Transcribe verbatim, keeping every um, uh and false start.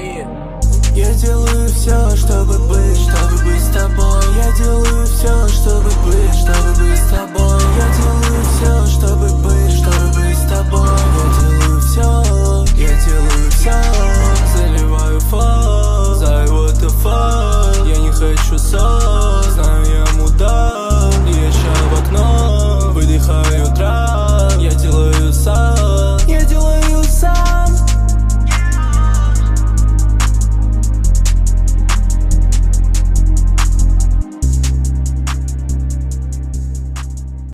Я делаю все, чтобы быть, чтобы быть с тобой. Я делаю все,